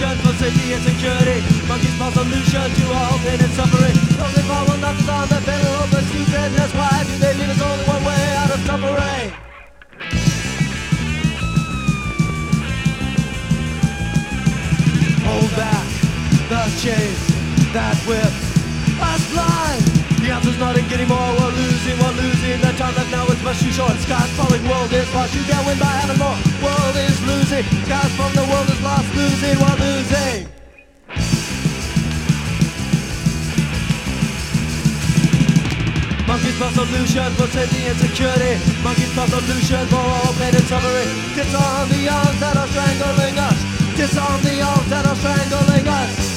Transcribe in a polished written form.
solution for safety and security. Monkeys for solution to all pain and suffering. Only power knocks on the pedal of the secret. That's why do they leave us only one way out of suffering. Hold back the chains that whip us blind. The answer's not in getting more. We're losing. The time left now is much too short. Sky's falling, world is lost. You can't win by having more. World is losing. Sky's falling, the world is lost. Losing, we're losing. Monkeys for solution for safety and security. Monkeys for solution for all pain and suffering. Disarm the arms that are strangling us. Disarm the arms that are strangling us.